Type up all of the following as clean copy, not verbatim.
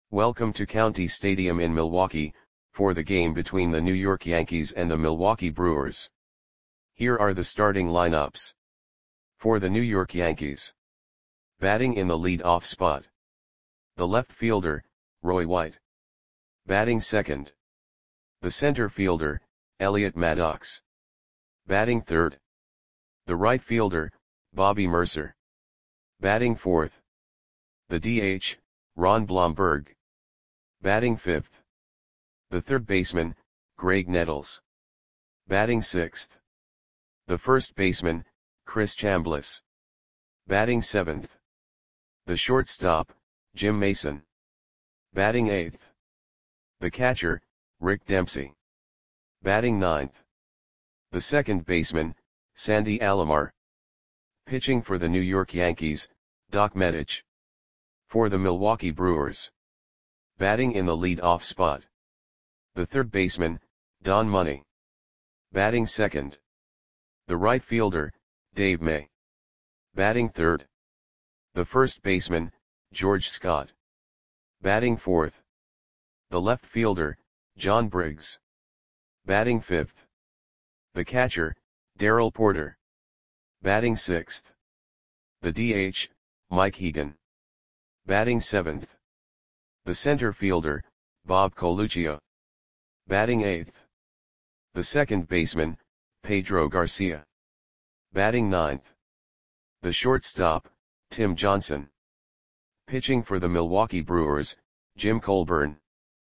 Welcome to County Stadium in Milwaukee, for the game between the New York Yankees and the Milwaukee Brewers. Here are the starting lineups. For the New York Yankees. Batting in the lead-off spot. The left fielder, Roy White. Batting second. The center fielder, Elliot Maddox. Batting third. The right fielder, Bobby Murcer. Batting fourth. The DH, Ron Blomberg. Batting fifth. The third baseman, Graig Nettles. Batting sixth. The first baseman, Chris Chambliss. Batting seventh. The shortstop, Jim Mason. Batting eighth. The catcher, Rick Dempsey. Batting ninth. The second baseman, Sandy Alomar. Pitching for the New York Yankees, Doc Medich. For the Milwaukee Brewers. Batting in the lead-off spot. The third baseman, Don Money. Batting second. The right fielder, Dave May. Batting third. The first baseman, George Scott. Batting fourth. The left fielder, John Briggs. Batting fifth. The catcher, Darrell Porter. Batting sixth. The DH, Mike Hegan. Batting seventh. The center fielder, Bob Coluccio. Batting eighth. The second baseman, Pedro Garcia. Batting ninth. The shortstop, Tim Johnson. Pitching for the Milwaukee Brewers, Jim Colburn.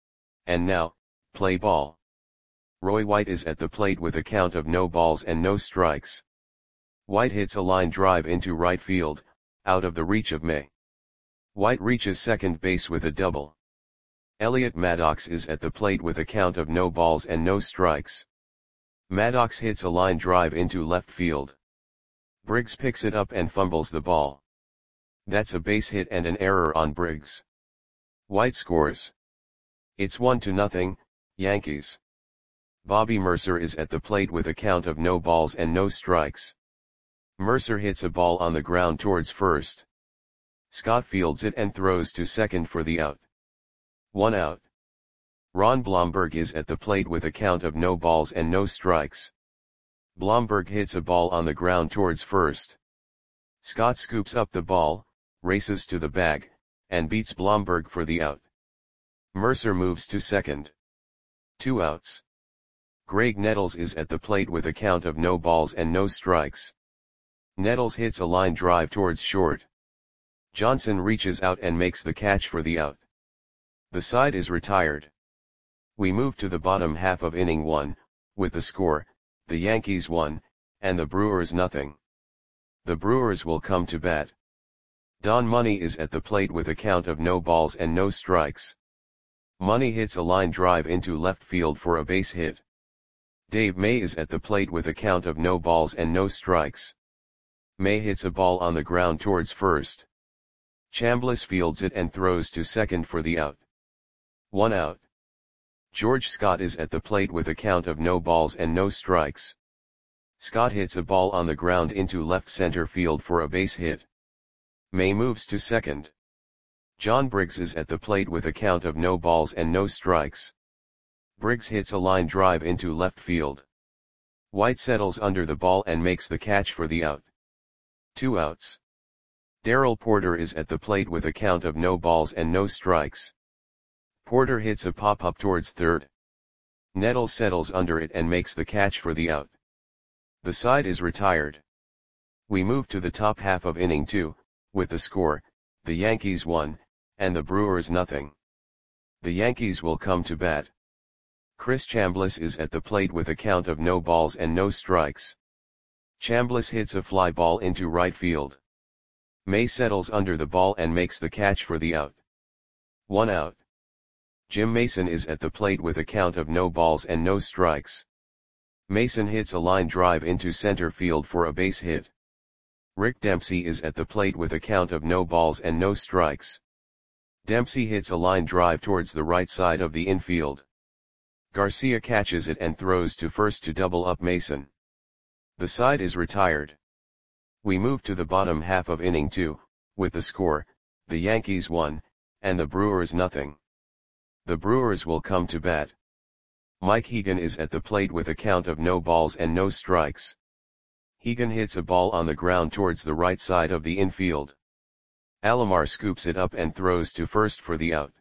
And now, play ball. Roy White is at the plate with a count of no balls and no strikes. White hits a line drive into right field, out of the reach of May. White reaches second base with a double. Elliot Maddox is at the plate with a count of no balls and no strikes. Maddox hits a line drive into left field. Briggs picks it up and fumbles the ball. That's a base hit and an error on Briggs. White scores. It's 1-0, Yankees. Bobby Murcer is at the plate with a count of no balls and no strikes. Murcer hits a ball on the ground towards first. Scott fields it and throws to second for the out. 1 out. Ron Blomberg is at the plate with a count of no balls and no strikes. Blomberg hits a ball on the ground towards first. Scott scoops up the ball, races to the bag, and beats Blomberg for the out. Murcer moves to second. 2 outs. Graig Nettles is at the plate with a count of no balls and no strikes. Nettles hits a line drive towards short. Johnson reaches out and makes the catch for the out. The side is retired. We move to the bottom half of inning 1, with the score, the Yankees 1, and the Brewers 0. The Brewers will come to bat. Don Money is at the plate with a count of no balls and no strikes. Money hits a line drive into left field for a base hit. Dave May is at the plate with a count of no balls and no strikes. May hits a ball on the ground towards first. Chambliss fields it and throws to second for the out. 1 out. George Scott is at the plate with a count of no balls and no strikes. Scott hits a ball on the ground into left center field for a base hit. May moves to second. John Briggs is at the plate with a count of no balls and no strikes. Briggs hits a line drive into left field. White settles under the ball and makes the catch for the out. 2 outs. Darrell Porter is at the plate with a count of no balls and no strikes. Porter hits a pop-up towards third. Nettles settles under it and makes the catch for the out. The side is retired. We move to the top half of inning 2, with the score, the Yankees 1, and the Brewers 0. The Yankees will come to bat. Chris Chambliss is at the plate with a count of no balls and no strikes. Chambliss hits a fly ball into right field. May settles under the ball and makes the catch for the out. 1 out. Jim Mason is at the plate with a count of no balls and no strikes. Mason hits a line drive into center field for a base hit. Rick Dempsey is at the plate with a count of no balls and no strikes. Dempsey hits a line drive towards the right side of the infield. Garcia catches it and throws to first to double up Mason. The side is retired. We move to the bottom half of inning 2, with the score, the Yankees 1, and the Brewers 0. The Brewers will come to bat. Mike Hegan is at the plate with a count of no balls and no strikes. Hegan hits a ball on the ground towards the right side of the infield. Alomar scoops it up and throws to first for the out.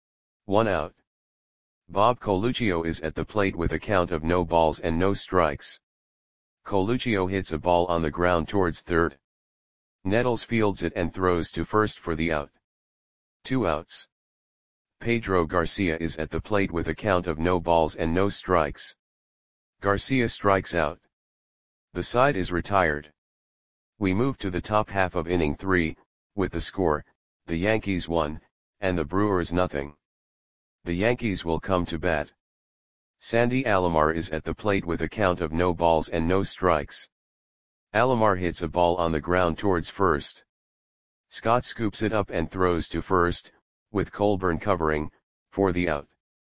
1 out. Bob Coluccio is at the plate with a count of no balls and no strikes. Coluccio hits a ball on the ground towards third. Nettles fields it and throws to first for the out. 2 outs. Pedro Garcia is at the plate with a count of no balls and no strikes. Garcia strikes out. The side is retired. We move to the top half of inning 3, with the score, the Yankees 1, and the Brewers nothing. The Yankees will come to bat. Sandy Alomar is at the plate with a count of no balls and no strikes. Alomar hits a ball on the ground towards first. Scott scoops it up and throws to first, with Colburn covering, for the out.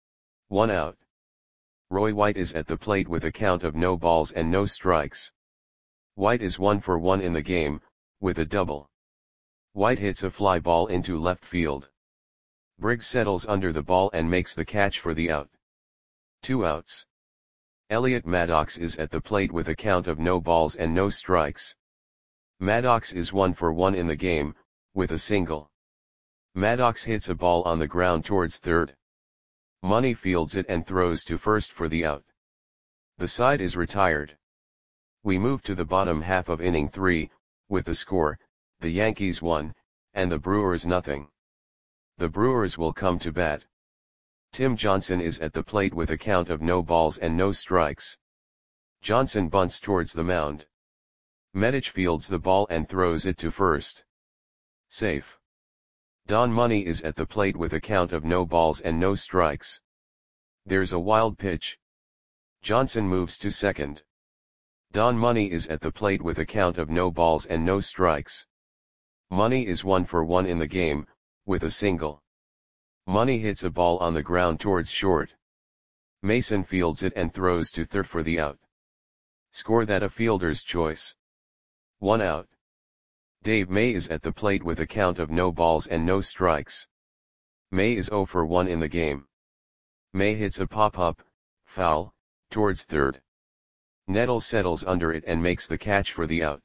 1 out. Roy White is at the plate with a count of no balls and no strikes. White is 1 for 1 in the game, with a double. White hits a fly ball into left field. Briggs settles under the ball and makes the catch for the out. 2 outs. Elliot Maddox is at the plate with a count of no balls and no strikes. Maddox is 1 for 1 in the game, with a single. Maddox hits a ball on the ground towards third. Money fields it and throws to first for the out. The side is retired. We move to the bottom half of inning 3, with the score, the Yankees 1, and the Brewers nothing. The Brewers will come to bat. Tim Johnson is at the plate with a count of no balls and no strikes. Johnson bunts towards the mound. Medich fields the ball and throws it to first. Safe. Don Money is at the plate with a count of no balls and no strikes. There's a wild pitch. Johnson moves to second. Don Money is at the plate with a count of no balls and no strikes. Money is 1 for 1 in the game, with a single. Money hits a ball on the ground towards short. Mason fields it and throws to third for the out. Score that a fielder's choice. 1 out. Dave May is at the plate with a count of no balls and no strikes. May is 0 for 1 in the game. May hits a pop-up, foul, towards third. Nettles settles under it and makes the catch for the out.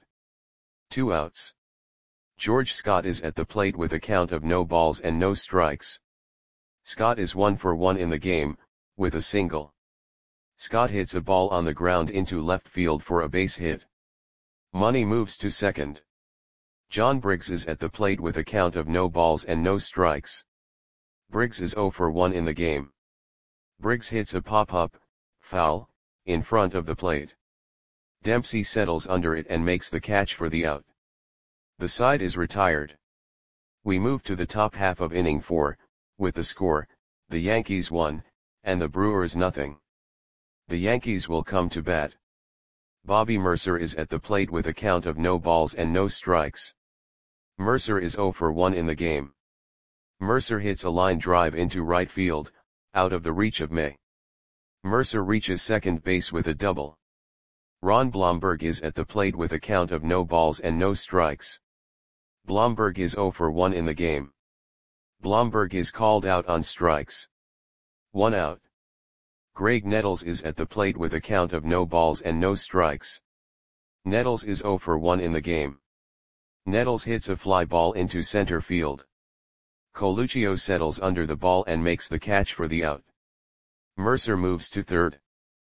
2 outs. George Scott is at the plate with a count of no balls and no strikes. Scott is 1 for 1 in the game, with a single. Scott hits a ball on the ground into left field for a base hit. Money moves to second. John Briggs is at the plate with a count of no balls and no strikes. Briggs is 0 for 1 in the game. Briggs hits a pop-up, foul, in front of the plate. Dempsey settles under it and makes the catch for the out. The side is retired. We move to the top half of inning 4, with the score, the Yankees 1, and the Brewers nothing. The Yankees will come to bat. Bobby Mercer is at the plate with a count of no balls and no strikes. Mercer is 0 for 1 in the game. Mercer hits a line drive into right field, out of the reach of May. Mercer reaches second base with a double. Ron Blomberg is at the plate with a count of no balls and no strikes. Blomberg is 0 for 1 in the game. Blomberg is called out on strikes. 1 out. Greg Nettles is at the plate with a count of no balls and no strikes. Nettles is 0 for 1 in the game. Nettles hits a fly ball into center field. Coluccio settles under the ball and makes the catch for the out. Mercer moves to third.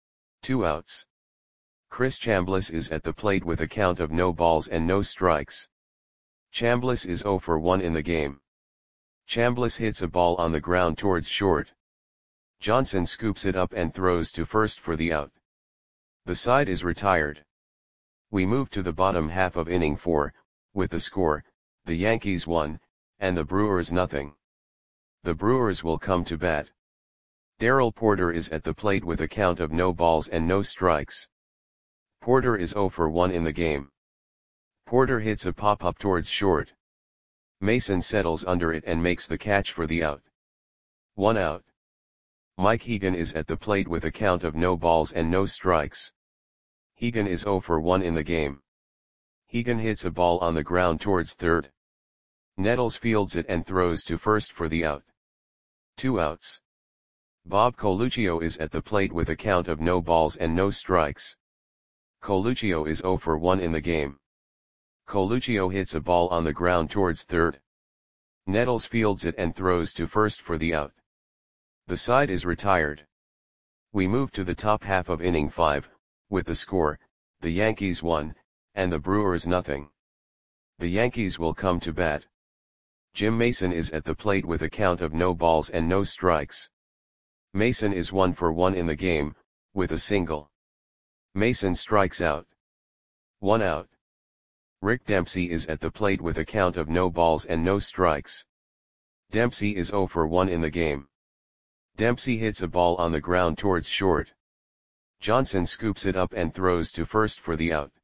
2 outs. Chris Chambliss is at the plate with a count of no balls and no strikes. Chambliss is 0 for 1 in the game. Chambliss hits a ball on the ground towards short. Johnson scoops it up and throws to first for the out. The side is retired. We move to the bottom half of inning 4, with the score, the Yankees 1, and the Brewers nothing. The Brewers will come to bat. Darrell Porter is at the plate with a count of no balls and no strikes. Porter is 0 for 1 in the game. Porter hits a pop-up towards short. Mason settles under it and makes the catch for the out. 1 out. Mike Hegan is at the plate with a count of no balls and no strikes. Hegan is 0 for 1 in the game. Hegan hits a ball on the ground towards third. Nettles fields it and throws to first for the out. 2 outs. Bob Coluccio is at the plate with a count of no balls and no strikes. Coluccio is 0 for 1 in the game. Coluccio hits a ball on the ground towards third. Nettles fields it and throws to first for the out. The side is retired. We move to the top half of inning 5, with the score, the Yankees 1, and the Brewers nothing. The Yankees will come to bat. Jim Mason is at the plate with a count of no balls and no strikes. Mason is 1 for 1 in the game, with a single. Mason strikes out. 1 out. Rick Dempsey is at the plate with a count of no balls and no strikes. Dempsey is 0 for 1 in the game. Dempsey hits a ball on the ground towards short. Johnson scoops it up and throws to first for the out.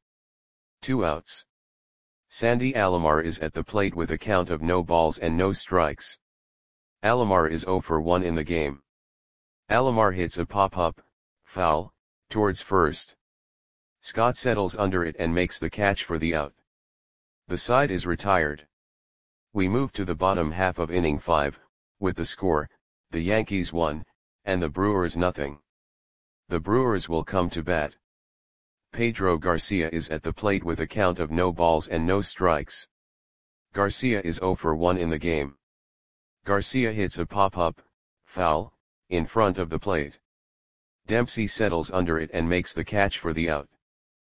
2 outs. Sandy Alomar is at the plate with a count of no balls and no strikes. Alomar is 0 for 1 in the game. Alomar hits a pop-up, foul, towards first. Scott settles under it and makes the catch for the out. The side is retired. We move to the bottom half of inning 5, with the score, the Yankees 1, and the Brewers nothing. The Brewers will come to bat. Pedro Garcia is at the plate with a count of no balls and no strikes. Garcia is 0 for 1 in the game. Garcia hits a pop-up, foul, in front of the plate. Dempsey settles under it and makes the catch for the out.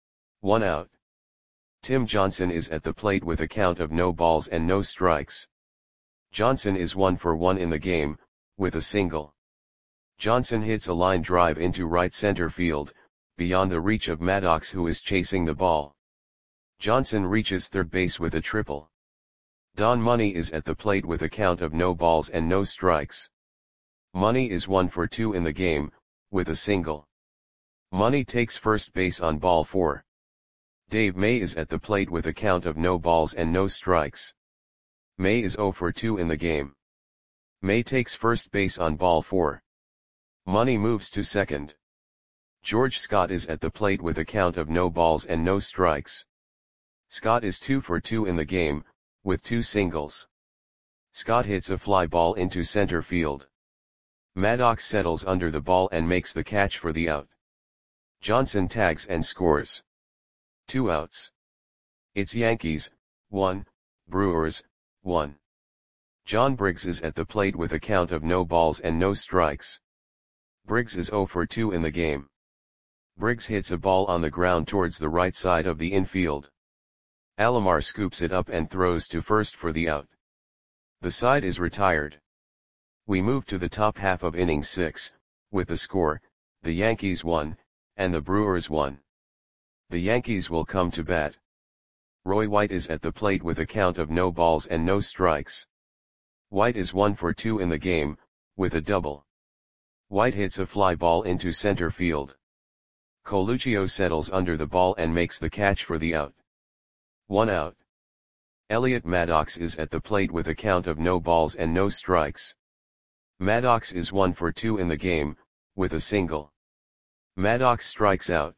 1 out. Tim Johnson is at the plate with a count of no balls and no strikes. Johnson is 1 for 1 in the game, with a single. Johnson hits a line drive into right center field, beyond the reach of Maddox, who is chasing the ball. Johnson reaches third base with a triple. Don Money is at the plate with a count of no balls and no strikes. Money is 1 for 2 in the game, with a single. Money takes first base on ball 4. Dave May is at the plate with a count of no balls and no strikes. May is 0 for 2 in the game. May takes first base on ball 4. Money moves to second. George Scott is at the plate with a count of no balls and no strikes. Scott is 2 for 2 in the game, with 2 singles. Scott hits a fly ball into center field. Maddox settles under the ball and makes the catch for the out. Johnson tags and scores. 2 outs. It's Yankees, 1, Brewers, 1. John Briggs is at the plate with a count of no balls and no strikes. Briggs is 0 for 2 in the game. Briggs hits a ball on the ground towards the right side of the infield. Alomar scoops it up and throws to first for the out. The side is retired. We move to the top half of inning 6, with the score, the Yankees 1, and the Brewers 1. The Yankees will come to bat. Roy White is at the plate with a count of no balls and no strikes. White is 1 for 2 in the game, with a double. White hits a fly ball into center field. Coluccio settles under the ball and makes the catch for the out. 1 out. Elliot Maddox is at the plate with a count of no balls and no strikes. Maddox is 1 for 2 in the game, with a single. Maddox strikes out.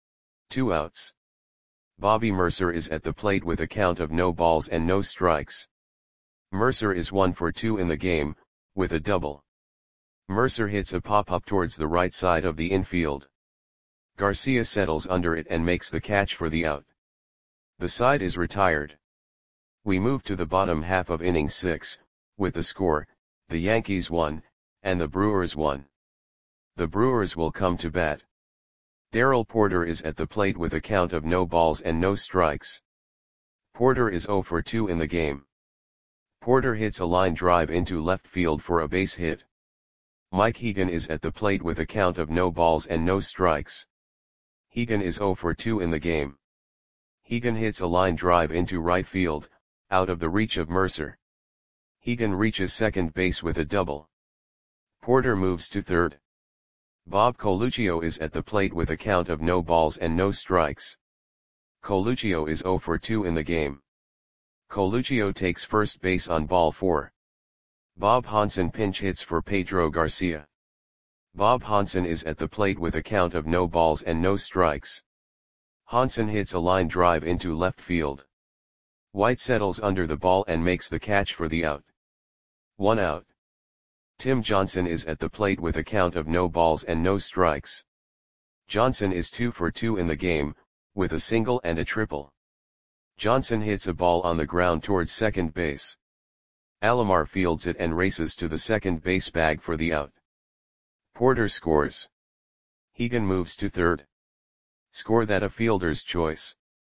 2 outs. Bobby Mercer is at the plate with a count of no balls and no strikes. Mercer is 1 for 2 in the game, with a double. Mercer hits a pop-up towards the right side of the infield. Garcia settles under it and makes the catch for the out. The side is retired. We move to the bottom half of inning 6, with the score, the Yankees 1, and the Brewers 1. The Brewers will come to bat. Darrell Porter is at the plate with a count of no balls and no strikes. Porter is 0 for 2 in the game. Porter hits a line drive into left field for a base hit. Mike Hegan is at the plate with a count of no balls and no strikes. Hegan is 0 for 2 in the game. Hegan hits a line drive into right field, out of the reach of Mercer. Hegan reaches second base with a double. Porter moves to third. Bob Coluccio is at the plate with a count of no balls and no strikes. Coluccio is 0 for 2 in the game. Coluccio takes first base on ball 4. Bob Hansen pinch hits for Pedro Garcia. Bob Hansen is at the plate with a count of no balls and no strikes. Hansen hits a line drive into left field. White settles under the ball and makes the catch for the out. 1 out. Tim Johnson is at the plate with a count of no balls and no strikes. Johnson is 2 for 2 in the game, with a single and a triple. Johnson hits a ball on the ground towards second base. Alomar fields it and races to the second base bag for the out. Porter scores. Hegan moves to third. Score that a fielder's choice.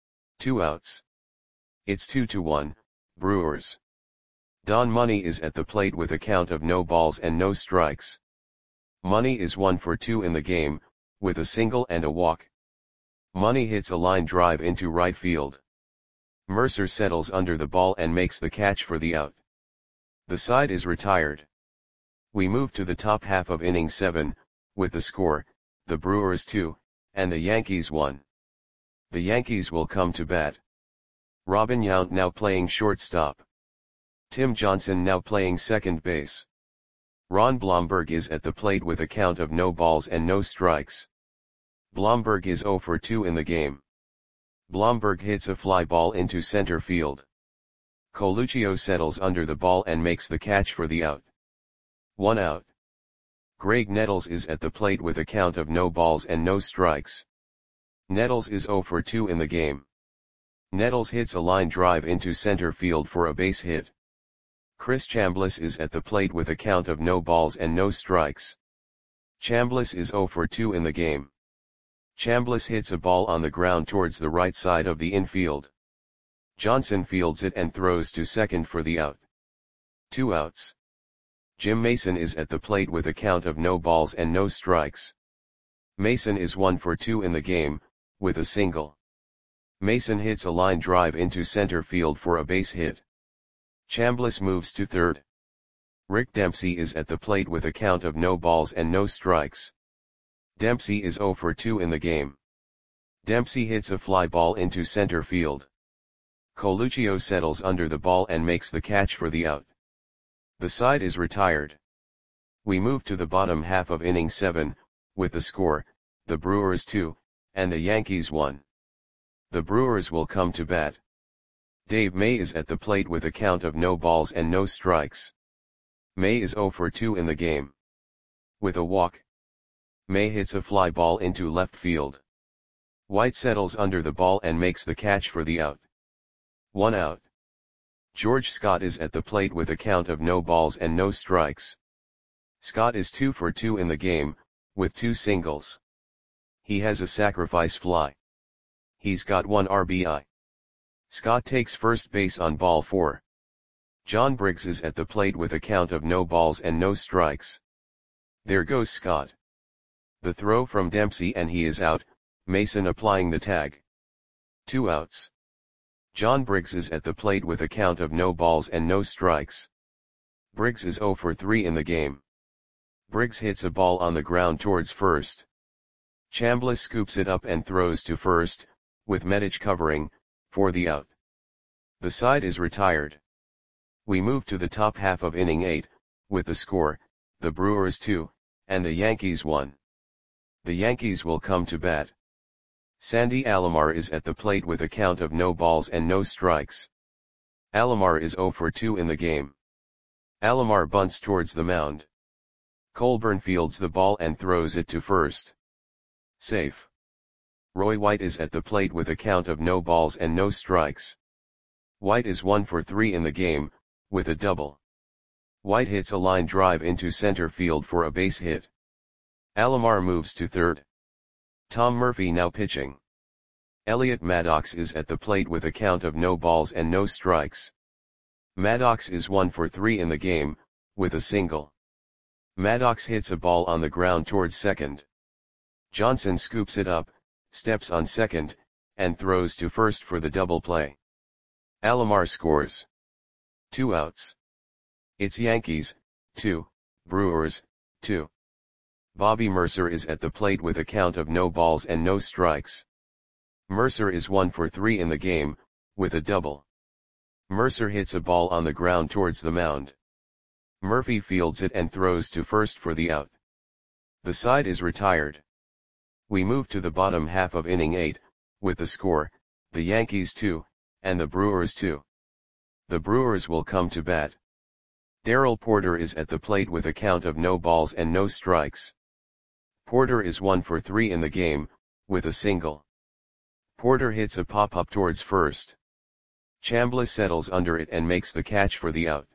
2 outs. It's 2-1, Brewers. Don Money is at the plate with a count of no balls and no strikes. Money is 1 for 2 in the game, with a single and a walk. Money hits a line drive into right field. Mercer settles under the ball and makes the catch for the out. The side is retired. We move to the top half of inning 7, with the score, the Brewers 2, and the Yankees 1. The Yankees will come to bat. Robin Yount now playing shortstop. Tim Johnson now playing second base. Ron Blomberg is at the plate with a count of no balls and no strikes. Blomberg is 0 for 2 in the game. Blomberg hits a fly ball into center field. Coluccio settles under the ball and makes the catch for the out. 1 out. Greg Nettles is at the plate with a count of no balls and no strikes. Nettles is 0 for 2 in the game. Nettles hits a line drive into center field for a base hit. Chris Chambliss is at the plate with a count of no balls and no strikes. Chambliss is 0 for 2 in the game. Chambliss hits a ball on the ground towards the right side of the infield. Johnson fields it and throws to second for the out. 2 outs. Jim Mason is at the plate with a count of no balls and no strikes. Mason is 1 for 2 in the game, with a single. Mason hits a line drive into center field for a base hit. Chambliss moves to third. Rick Dempsey is at the plate with a count of no balls and no strikes. Dempsey is 0 for 2 in the game. Dempsey hits a fly ball into center field. Coluccio settles under the ball and makes the catch for the out. The side is retired. We move to the bottom half of inning 7, with the score, the Brewers 2, and the Yankees 1. The Brewers will come to bat. Dave May is at the plate with a count of no balls and no strikes. May is 0 for 2 in the game. With a walk. May hits a fly ball into left field. White settles under the ball and makes the catch for the out. 1 out. George Scott is at the plate with a count of no balls and no strikes. Scott is 2 for 2 in the game, with 2 singles. He has a sacrifice fly. He's got 1 RBI. Scott takes first base on ball 4. John Briggs is at the plate with a count of no balls and no strikes. There goes Scott. The throw from Dempsey and he is out, Mason applying the tag. 2 outs. John Briggs is at the plate with a count of no balls and no strikes. Briggs is 0 for 3 in the game. Briggs hits a ball on the ground towards first. Chambliss scoops it up and throws to first, with Medich covering, for the out. The side is retired. We move to the top half of inning 8, with the score, the Brewers 2, and the Yankees 1. The Yankees will come to bat. Sandy Alomar is at the plate with a count of no balls and no strikes. Alomar is 0 for 2 in the game. Alomar bunts towards the mound. Colburn fields the ball and throws it to first. Safe. Roy White is at the plate with a count of no balls and no strikes. White is 1 for 3 in the game, with a double. White hits a line drive into center field for a base hit. Alomar moves to third. Tom Murphy now pitching. Elliot Maddox is at the plate with a count of no balls and no strikes. Maddox is 1 for 3 in the game, with a single. Maddox hits a ball on the ground towards second. Johnson scoops it up, steps on second, and throws to first for the double play. Alomar scores. 2 outs. It's Yankees, 2, Brewers, 2. Bobby Mercer is at the plate with a count of no balls and no strikes. Mercer is 1 for 3 in the game, with a double. Mercer hits a ball on the ground towards the mound. Murphy fields it and throws to first for the out. The side is retired. We move to the bottom half of inning 8, with the score, the Yankees 2, and the Brewers 2. The Brewers will come to bat. Darrell Porter is at the plate with a count of no balls and no strikes. Porter is 1 for 3 in the game, with a single. Porter hits a pop-up towards first. Chambliss settles under it and makes the catch for the out.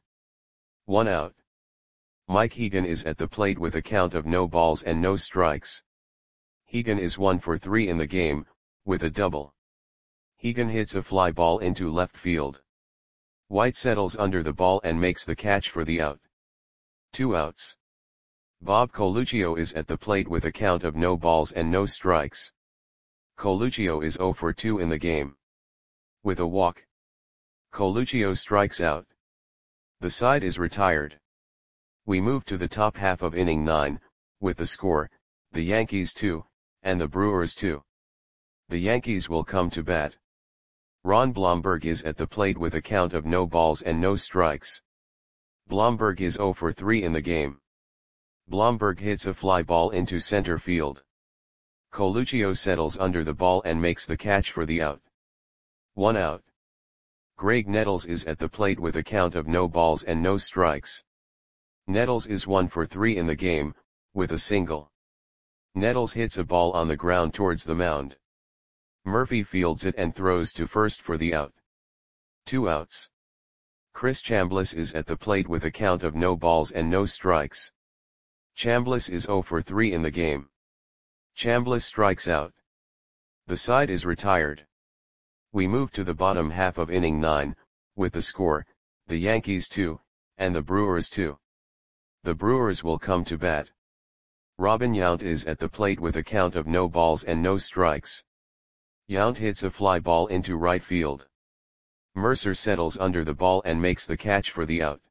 1 out. Mike Hegan is at the plate with a count of no balls and no strikes. Hegan is 1 for 3 in the game, with a double. Hegan hits a fly ball into left field. White settles under the ball and makes the catch for the out. 2 outs. Bob Coluccio is at the plate with a count of no balls and no strikes. Coluccio is 0 for 2 in the game. With a walk, Coluccio strikes out. The side is retired. We move to the top half of inning 9, with the score, the Yankees 2, and the Brewers 2. The Yankees will come to bat. Ron Blomberg is at the plate with a count of no balls and no strikes. Blomberg is 0 for 3 in the game. Blomberg hits a fly ball into center field. Coluccio settles under the ball and makes the catch for the out. 1 out. Greg Nettles is at the plate with a count of no balls and no strikes. Nettles is 1 for 3 in the game, with a single. Nettles hits a ball on the ground towards the mound. Murphy fields it and throws to first for the out. 2 outs. Chris Chambliss is at the plate with a count of no balls and no strikes. Chambliss is 0 for 3 in the game. Chambliss strikes out. The side is retired. We move to the bottom half of inning 9, with the score, the Yankees 2, and the Brewers 2. The Brewers will come to bat. Robin Yount is at the plate with a count of no balls and no strikes. Yount hits a fly ball into right field. Mercer settles under the ball and makes the catch for the out.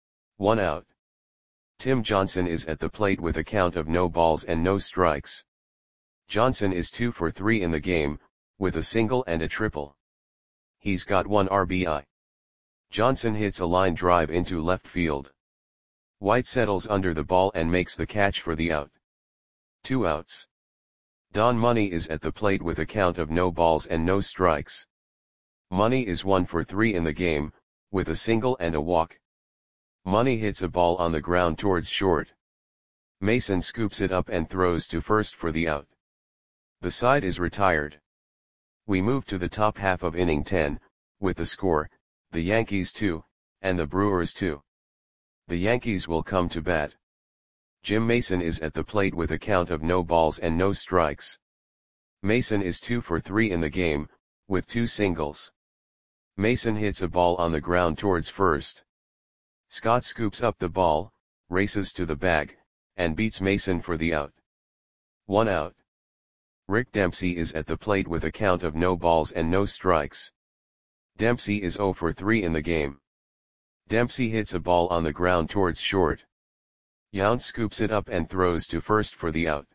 1 out. Tim Johnson is at the plate with a count of no balls and no strikes. Johnson is 2 for 3 in the game, with a single and a triple. He's got 1 RBI. Johnson hits a line drive into left field. White settles under the ball and makes the catch for the out. 2 outs. Don Money is at the plate with a count of no balls and no strikes. Money is 1 for 3 in the game, with a single and a walk. Money hits a ball on the ground towards short. Mason scoops it up and throws to first for the out. The side is retired. We move to the top half of inning 10, with the score, the Yankees 2, and the Brewers 2. The Yankees will come to bat. Jim Mason is at the plate with a count of no balls and no strikes. Mason is 2 for 3 in the game, with 2 singles. Mason hits a ball on the ground towards first. Scott scoops up the ball, races to the bag, and beats Mason for the out. 1 out. Rick Dempsey is at the plate with a count of no balls and no strikes. Dempsey is 0 for 3 in the game. Dempsey hits a ball on the ground towards short. Yount scoops it up and throws to first for the out.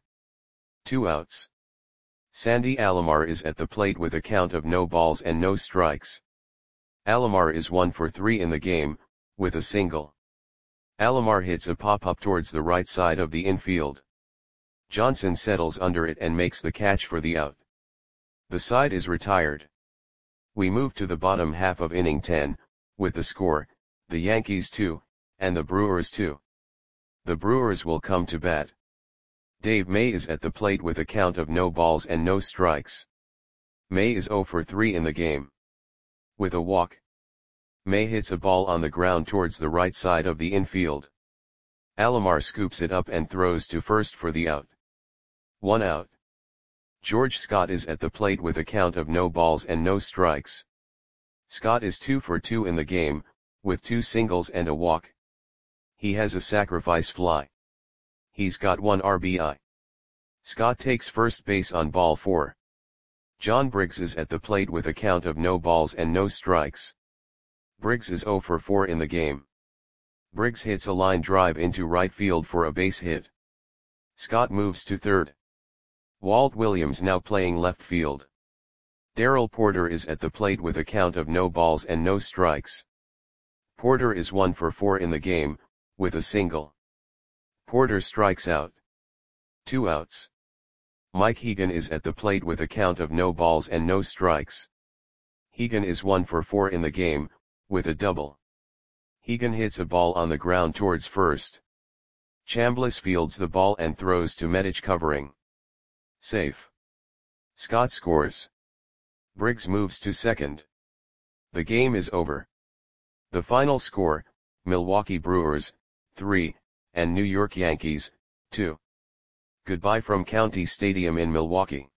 2 outs. Sandy Alomar is at the plate with a count of no balls and no strikes. Alomar is 1 for 3 in the game, with a single. Alomar hits a pop-up towards the right side of the infield. Johnson settles under it and makes the catch for the out. The side is retired. We move to the bottom half of inning 10, with the score, the Yankees 2, and the Brewers 2. The Brewers will come to bat. Dave May is at the plate with a count of no balls and no strikes. May is 0 for 3 in the game. With a walk, May hits a ball on the ground towards the right side of the infield. Alomar scoops it up and throws to first for the out. 1 out. George Scott is at the plate with a count of no balls and no strikes. Scott is 2 for 2 in the game, with 2 singles and a walk. He has a sacrifice fly. He's got 1 RBI. Scott takes first base on ball 4. John Briggs is at the plate with a count of no balls and no strikes. Briggs is 0 for 4 in the game. Briggs hits a line drive into right field for a base hit. Scott moves to third. Walt Williams now playing left field. Darrell Porter is at the plate with a count of no balls and no strikes. Porter is 1 for 4 in the game, with a single. Porter strikes out. 2 outs. Mike Hegan is at the plate with a count of no balls and no strikes. Hegan is 1 for 4 in the game, with a double. Hegan hits a ball on the ground towards first. Chambliss fields the ball and throws to Medich covering. Safe. Scott scores. Briggs moves to second. The game is over. The final score, Milwaukee Brewers, 3, and New York Yankees, 2. Goodbye from County Stadium in Milwaukee.